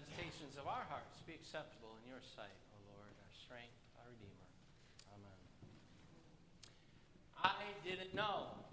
meditations of our hearts be acceptable in your sight, O Lord, our strength, our Redeemer. Amen. I didn't know,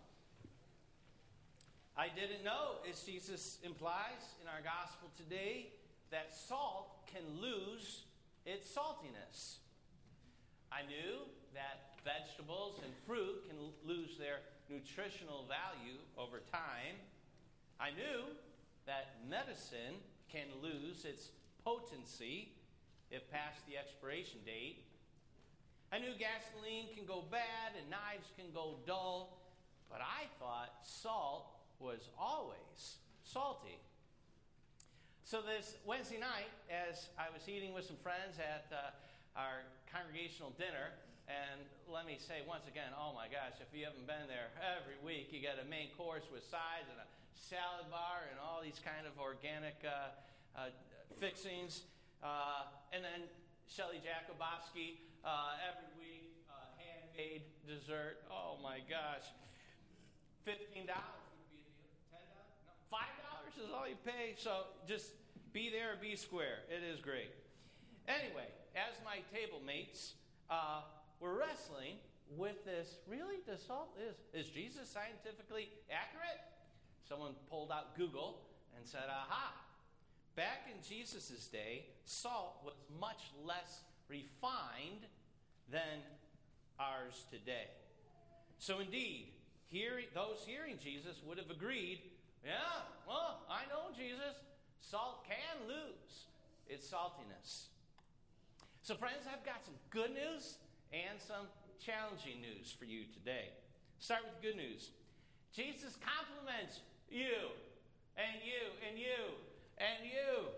as Jesus implies in our gospel today, that salt can lose its saltiness. I knew that vegetables and fruit can lose their nutritional value over time. I knew that medicine can lose its potency if past the expiration date. I knew gasoline can go bad and knives can go dull, but I thought salt was always salty. So this Wednesday night, as I was eating with some friends at our congregational dinner, and let me say once again, oh my gosh, if you haven't been there, every week you get a main course with sides and a salad bar and all these kind of organic fixings. And then Shelley Jakubowski, every week, handmade dessert. Oh my gosh. $15 would be a deal. $10? No, $5 is all you pay. So just be there or be square. It is great. Anyway, as my table mates were wrestling with this, really, does salt, is Jesus scientifically accurate? Someone pulled out Google and said, aha. Back in Jesus' day, salt was much less refined than ours today. So indeed, those hearing Jesus would have agreed, yeah, well, I know, Jesus, salt can lose its saltiness. So friends, I've got some good news and some challenging news for you today. Start with the good news. Jesus compliments you, and you, and you, and you.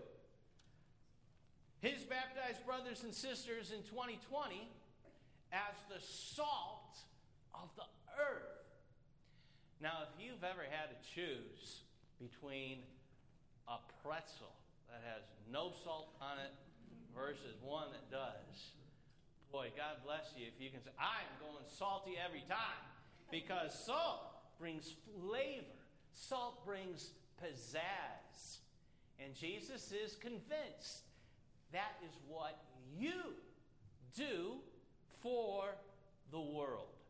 His baptized brothers and sisters in 2020 as the salt of the earth. Now, if you've ever had to choose between a pretzel that has no salt on it versus one that does, boy, God bless you if you can say, I'm going salty every time. Because salt brings flavor. Salt brings pizzazz. And Jesus is convinced that is what you do for the world.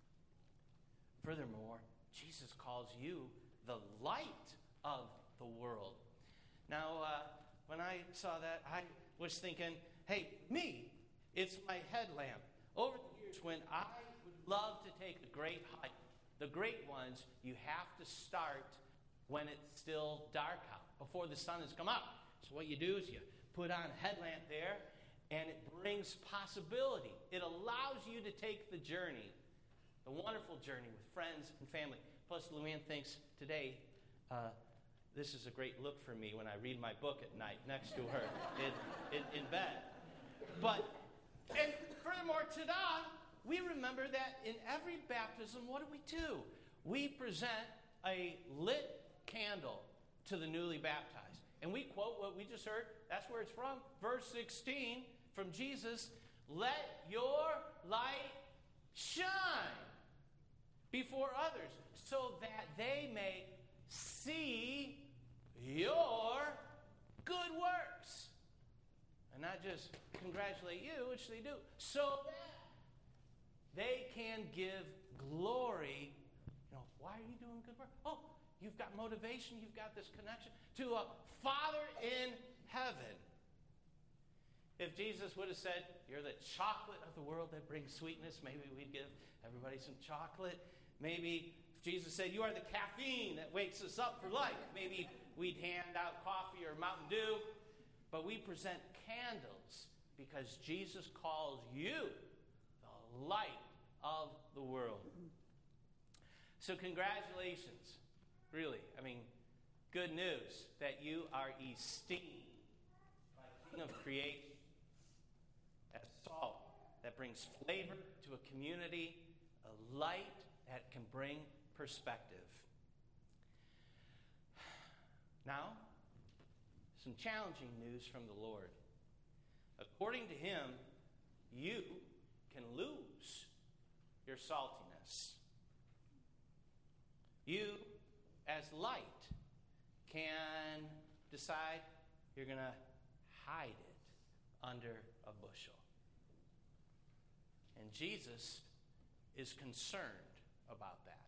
Furthermore, Jesus calls you the light of the world. Now, when I saw that, I was thinking, hey, me, it's my headlamp. Over the years, when I would love to take a great hike, the great ones, you have to start when it's still dark out, before the sun has come up. So what you do is you put on a headlamp there, and it brings possibility. It allows you to take the journey, the wonderful journey with friends and family. Plus, Luann thinks today, this is a great look for me when I read my book at night next to her in bed. And furthermore, ta-da, we remember that in every baptism, what do? We present a lit candle to the newly baptized. And we quote what we just heard. That's where it's from. Verse 16 from Jesus. Let your light shine before others so that they may see your good works. And not just congratulate you, which they do, so that they can give glory. Why are you doing good work? Oh, you've got motivation, you've got this connection to a Father in heaven. If Jesus would have said, you're the chocolate of the world that brings sweetness, maybe we'd give everybody some chocolate. Maybe if Jesus said, you are the caffeine that wakes us up for life, maybe we'd hand out coffee or Mountain Dew. But we present candles because Jesus calls you the light of the world. So congratulations. Really, good news that you are esteemed by the King of creation as salt that brings flavor to a community, a light that can bring perspective. Now, some challenging news from the Lord. According to him, you can lose your saltiness. You, as light, can decide you're going to hide it under a bushel. And Jesus is concerned about that.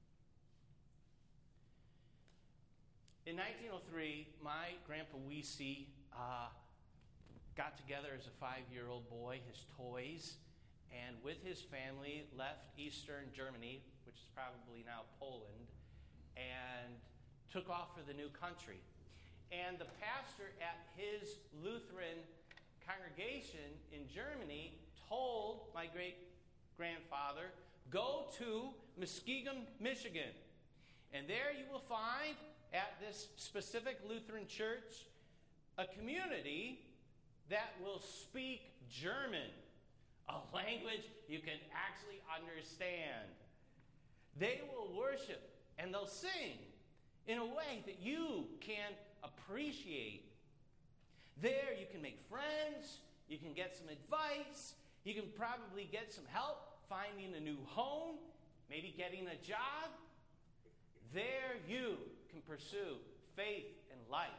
In 1903, my Grandpa Weesey got together as a 5-year-old boy, his toys, and with his family left Eastern Germany, which is probably now Poland, and took off for the new country. And the pastor at his Lutheran congregation in Germany told my great-grandfather, go to Muskegon, Michigan, and there you will find at this specific Lutheran church a community that will speak German, a language you can actually understand. They will worship and they'll sing in a way that you can appreciate. There you can make friends, you can get some advice, you can probably get some help finding a new home, maybe getting a job. There you can pursue faith and life.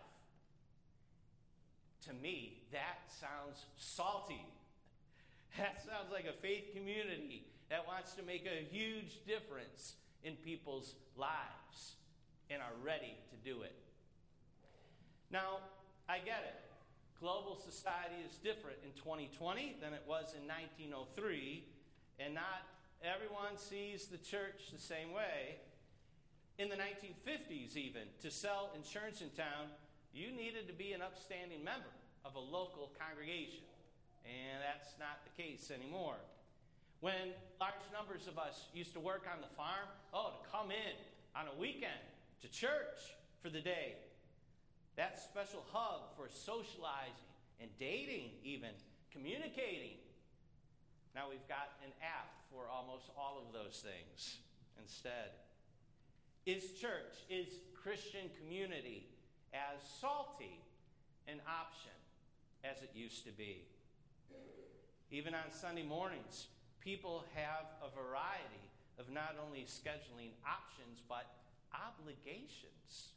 To me, that sounds salty. That sounds like a faith community that wants to make a huge difference in people's lives and are ready to do it. Now, I get it. Global society is different in 2020 than it was in 1903, and not everyone sees the church the same way. In the 1950s, even, to sell insurance in town, you needed to be an upstanding member of a local congregation. And that's not the case anymore. When large numbers of us used to work on the farm, to come in on a weekend to church for the day, that special hub for socializing and dating even, communicating. Now we've got an app for almost all of those things instead. Is church, is Christian community as salty an option as it used to be? Even on Sunday mornings, people have a variety of not only scheduling options, but obligations.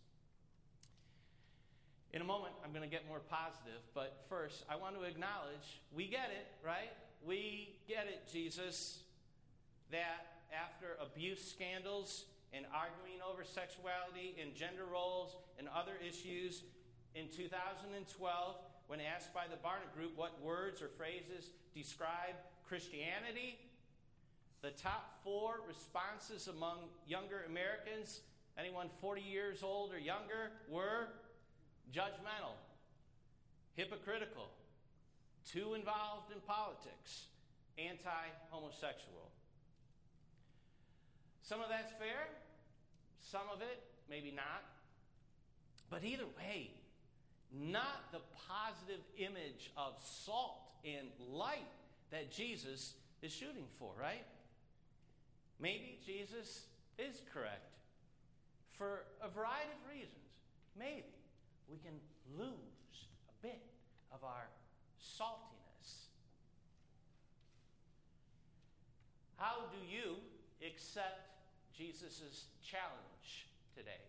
In a moment, I'm going to get more positive, but first, I want to acknowledge, we get it, right? We get it, Jesus, that after abuse scandals and arguing over sexuality and gender roles and other issues, in 2012, when asked by the Barna Group what words or phrases describe Christianity, the top 4 responses among younger Americans, anyone 40 years old or younger, were judgmental, hypocritical, too involved in politics, anti-homosexual. Some of that's fair, some of it maybe not. But either way, not the positive image of salt and light that Jesus is shooting for, right? Maybe Jesus is correct for a variety of reasons. Maybe we can lose a bit of our saltiness. How do you accept Jesus' challenge today?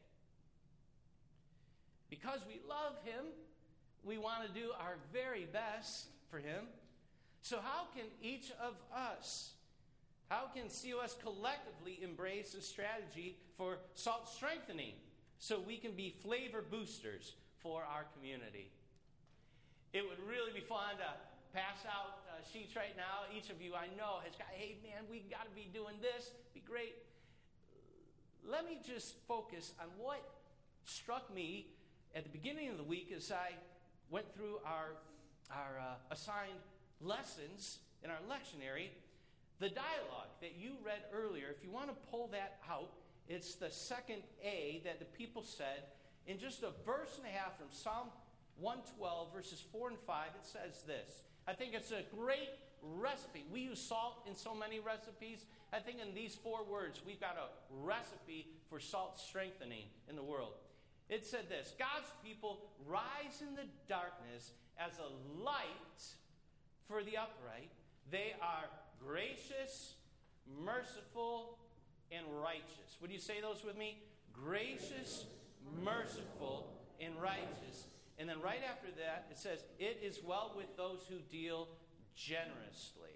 Because we love him, we want to do our very best for him. So how can each of us, how can COS collectively embrace a strategy for salt strengthening so we can be flavor boosters for our community? It would really be fun to pass out sheets right now. Each of you I know has got, hey man, we got to be doing this. Be great. Let me just focus on what struck me at the beginning of the week as I went through our assigned lessons in our lectionary. The dialogue that you read earlier, if you want to pull that out, it's the second A that the people said. In just a verse and a half from Psalm 112, verses 4 and 5, it says this. I think it's a great recipe. We use salt in so many recipes. I think in these 4 words, we've got a recipe for salt strengthening in the world. It said this: God's people rise in the darkness as a light for the upright. They are gracious, merciful, and righteous. Would you say those with me? Gracious, merciful, and righteous. And then right after that, it says, it is well with those who deal generously.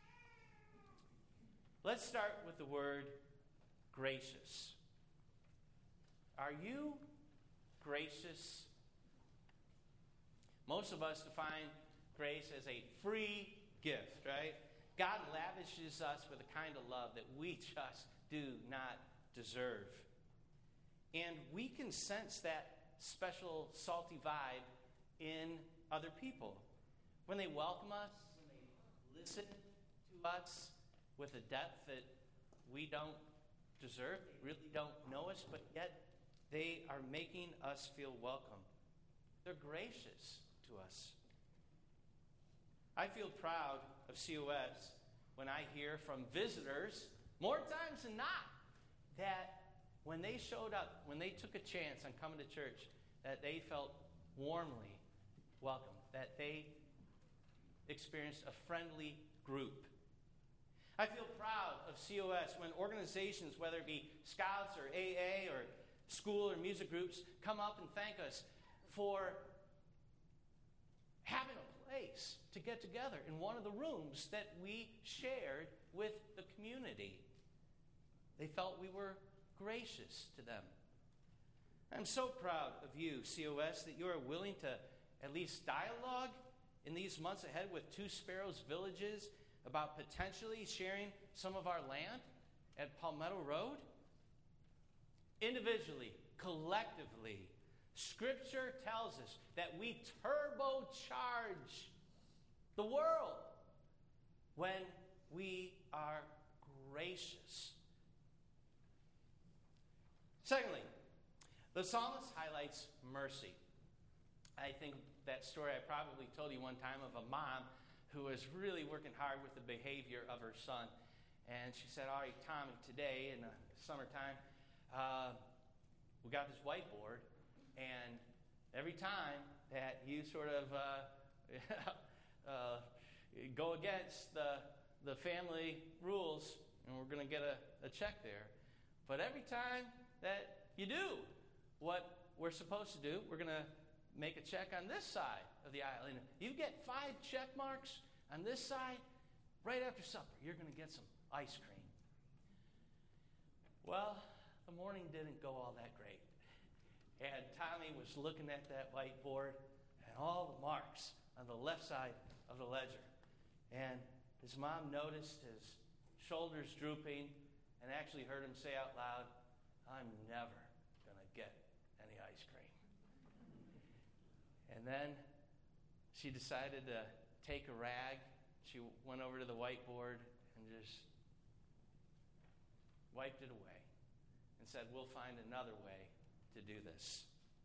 Let's start with the word gracious. Are you gracious? Most of us define grace as a free gift, right? God lavishes us with a kind of love that we just do not deserve. And we can sense that special salty vibe in other people. When they welcome us, when they listen to us with a depth that we don't deserve, they really don't know us, but yet they are making us feel welcome. They're gracious to us. I feel proud of COS when I hear from visitors, more times than not, that when they showed up, when they took a chance on coming to church, that they felt warmly welcomed, that they experienced a friendly group. I feel proud of COS when organizations, whether it be Scouts or AA or school or music groups, come up and thank us for having a place to get together in one of the rooms that we shared with the community. They felt we were gracious to them. I'm so proud of you, COS, that you are willing to at least dialogue in these months ahead with Two Sparrows Villages about potentially sharing some of our land at Palmetto Road. Individually, collectively, Scripture tells us that we turbocharge the world when we are gracious. Secondly, the psalmist highlights mercy. I think that story I probably told you one time of a mom who was really working hard with the behavior of her son. And she said, all right, Tommy, today in the summertime, we got this whiteboard, and every time that you sort of go against the family rules, and we're going to get a check there. But every time that you do what we're supposed to do, we're going to make a check on this side of the aisle. And you get 5 check marks on this side, right after supper, you're going to get some ice cream. Well, the morning didn't go all that great. And Tommy was looking at that whiteboard and all the marks on the left side of the ledger. And his mom noticed his shoulders drooping and actually heard him say out loud, I'm never going to get any ice cream. And then she decided to take a rag. She went over to the whiteboard and just wiped it away and said, we'll find another way to do this.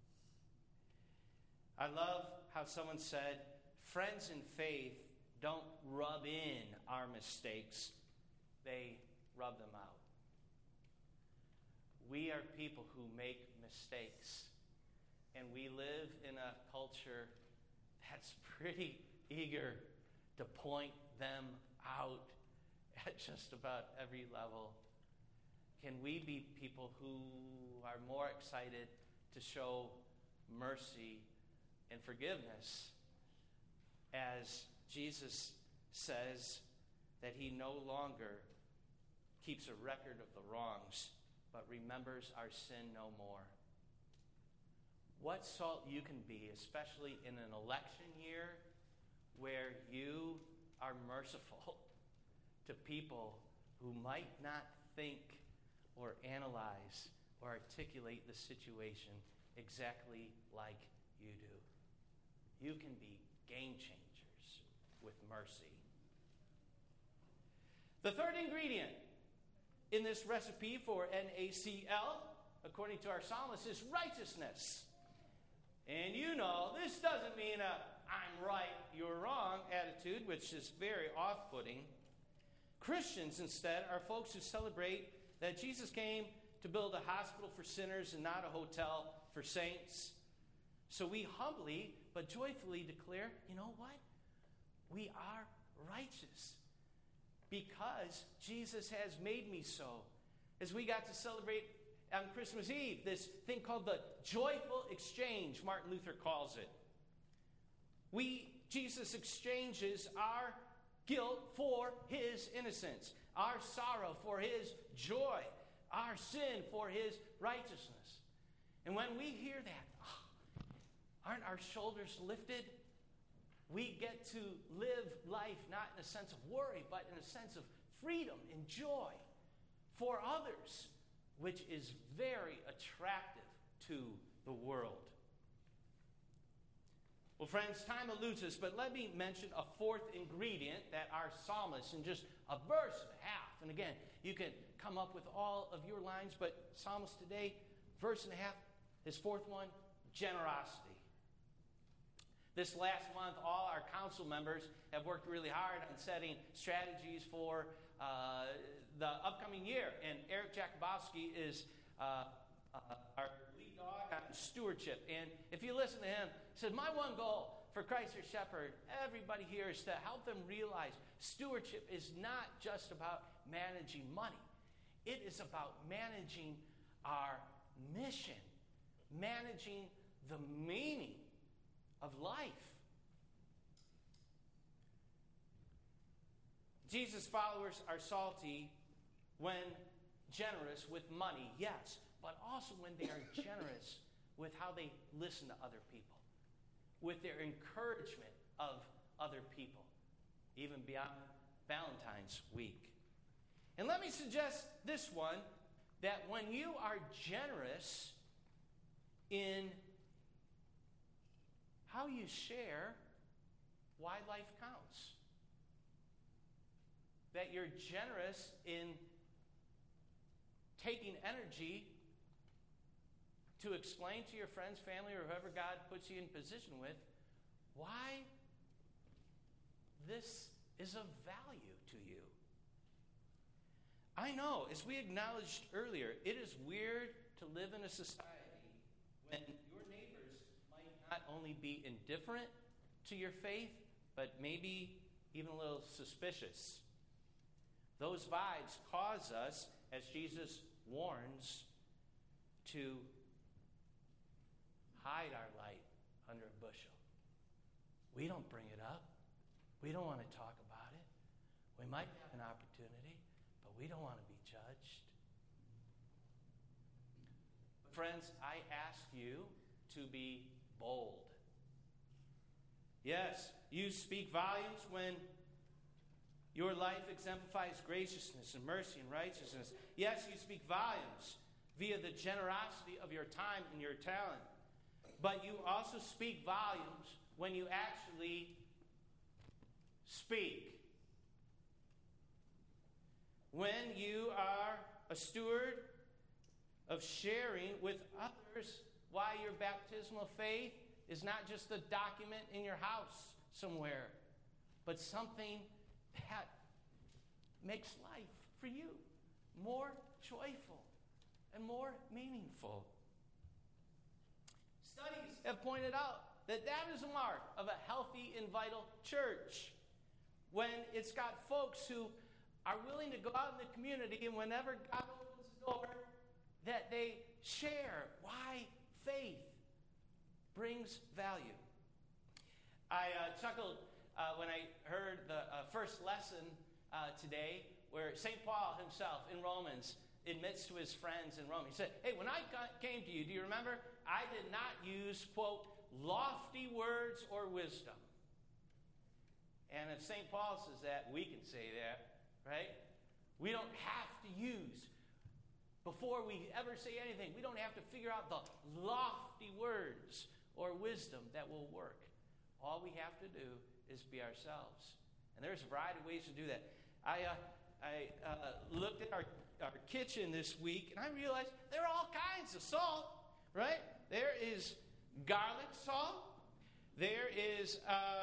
I love how someone said, friends in faith don't rub in our mistakes, they rub them out. We are people who make mistakes, and we live in a culture that's pretty eager to point them out at just about every level. Can we be people who are more excited to show mercy and forgiveness, as Jesus says that he no longer keeps a record of the wrongs, but remembers our sin no more? What salt you can be, especially in an election year where you are merciful to people who might not think or analyze or articulate the situation exactly like you do. You can be game changers with mercy. The third ingredient in this recipe for NACL, according to our psalmist, is righteousness. And you know, this doesn't mean a I'm right, you're wrong attitude, which is very off-putting. Christians, instead, are folks who celebrate that Jesus came to build a hospital for sinners and not a hotel for saints. So we humbly but joyfully declare, you know what? We are righteous because Jesus has made me so. As we got to celebrate on Christmas Eve, this thing called the joyful exchange, Martin Luther calls it. Jesus exchanges our guilt for his innocence, our sorrow for his joy, our sin for his righteousness. And when we hear that, aren't our shoulders lifted? We get to live life not in a sense of worry, but in a sense of freedom and joy for others, which is very attractive to the world. Well, friends, time eludes us, but let me mention a fourth ingredient that our psalmist, in just a verse and a half, and again, you can come up with all of your lines, but psalmist today, verse and a half, his fourth one, generosity. This last month, all our council members have worked really hard on setting strategies for the upcoming year, and Eric Jakubowski is our lead dog on stewardship. And if you listen to him, he says, my one goal for Christ our Shepherd, everybody here, is to help them realize stewardship is not just about managing money. It is about managing our mission, managing the meaning of life. Jesus' followers are salty when generous with money, yes, but also when they are generous with how they listen to other people, with their encouragement of other people, even beyond Valentine's week. And let me suggest this one, that when you are generous in how you share, why life counts. That you're generous in taking energy to explain to your friends, family, or whoever God puts you in position with why this is of value to you. I know, as we acknowledged earlier, it is weird to live in a society when your neighbors might not only be indifferent to your faith, but maybe even a little suspicious. Those vibes cause us, as Jesus warns, to hide our light under a bushel. We don't bring it up. We don't want to talk about it. We might have an opportunity, but we don't want to be judged. Friends, I ask you to be bold. Yes, you speak volumes when your life exemplifies graciousness and mercy and righteousness. Yes, you speak volumes via the generosity of your time and your talent. But you also speak volumes when you actually speak. When you are a steward of sharing with others why your baptismal faith is not just a document in your house somewhere, but something that makes life for you more joyful and more meaningful. Studies have pointed out that that is a mark of a healthy and vital church. When it's got folks who are willing to go out in the community, and whenever God opens the door, that they share why faith brings value. I chuckled when I heard the first lesson today, where St. Paul himself in Romans admits to his friends in Rome. He said, hey, when I came to you, do you remember? I did not use, quote, lofty words or wisdom. And if St. Paul says that, we can say that, right? We don't have to use, before we ever say anything, we don't have to figure out the lofty words or wisdom that will work. All we have to do is be ourselves. And there's a variety of ways to do that. I looked at our kitchen this week, and I realized there are all kinds of salt, right? There is garlic salt. There is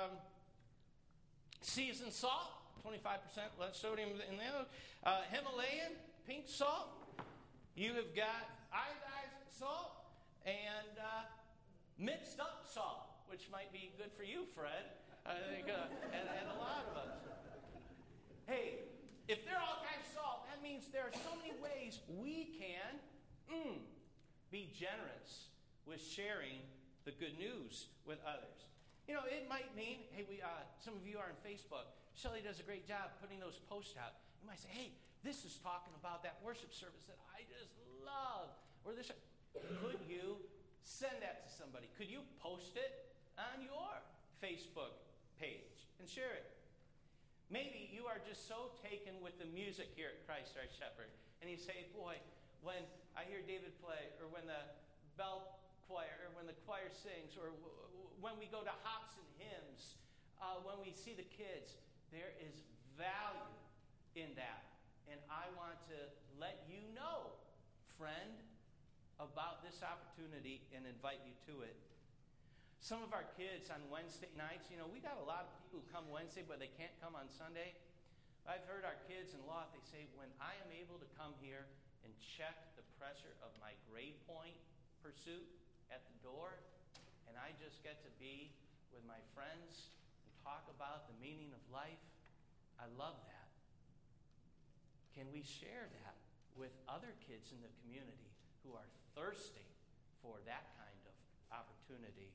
seasoned salt, 25% less sodium in there. Himalayan pink salt. You have got iodized salt and mixed up salt, which might be good for you, Fred, I think, and a lot of us. Hey, if they're all kinds of salt, that means there are so many ways we can be generous with sharing the good news with others. It might mean, hey, some of you are on Facebook. Shelley does a great job putting those posts out. You might say, hey, this is talking about that worship service that I just love. Or this. Could you send that to somebody? Could you post it on your Facebook page and share it? Maybe you are just so taken with the music here at Christ Our Shepherd, and you say, boy, when I hear David play, or when the bell choir, or when the choir sings, or when we go to hops and hymns, when we see the kids, there is value in that. And I want to let you know, friend, about this opportunity and invite you to it. Some of our kids on Wednesday nights, we got a lot of people who come Wednesday, but they can't come on Sunday. I've heard our kids in Loft, they say, when I am able to come here and check the pressure of my grade point pursuit at the door, and I just get to be with my friends and talk about the meaning of life, I love that. Can we share that with other kids in the community who are thirsting for that kind of opportunity?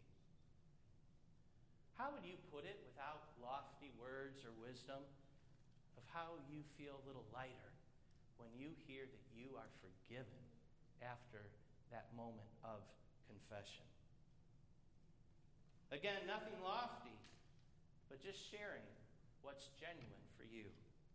How would you put it without lofty words or wisdom of how you feel a little lighter when you hear that you are forgiven after that moment of confession? Again, nothing lofty, but just sharing what's genuine for you.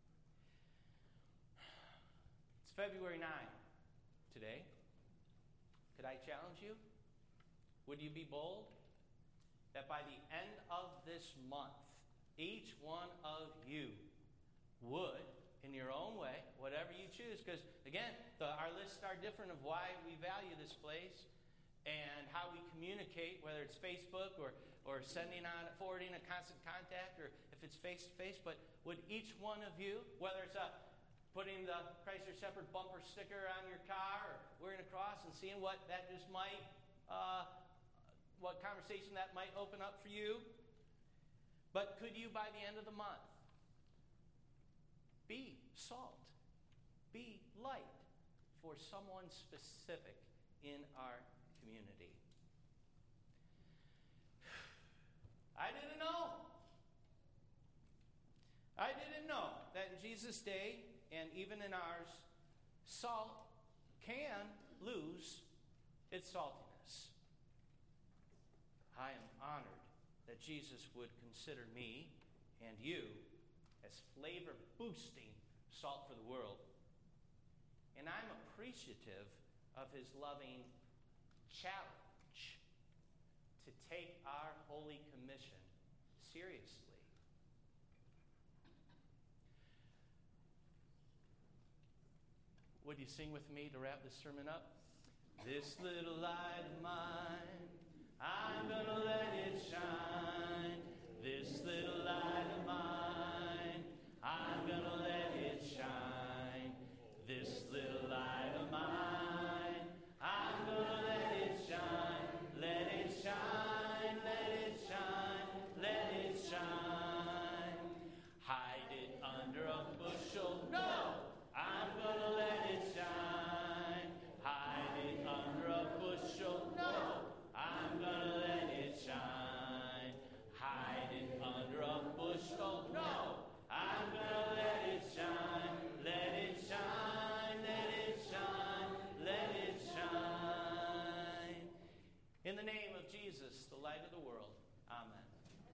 It's February 9th today. Could I challenge you? Would you be bold? That by the end of this month, each one of you would, in your own way, whatever you choose, because again, our lists are different of why we value this place and how we communicate, whether it's Facebook or forwarding a constant contact, or if it's face-to-face, but would each one of you, whether it's putting the Christ Our Shepherd bumper sticker on your car, or wearing a cross and seeing what that just might what conversation that might open up for you. But could you, by the end of the month, be salt, be light for someone specific in our community? I didn't know. I didn't know that in Jesus' day, and even in ours, salt can lose its saltiness. I am honored that Jesus would consider me and you as flavor-boosting salt for the world. And I'm appreciative of his loving challenge to take our Holy Commission seriously. Would you sing with me to wrap this sermon up? This little light of mine, I'm gonna let it shine.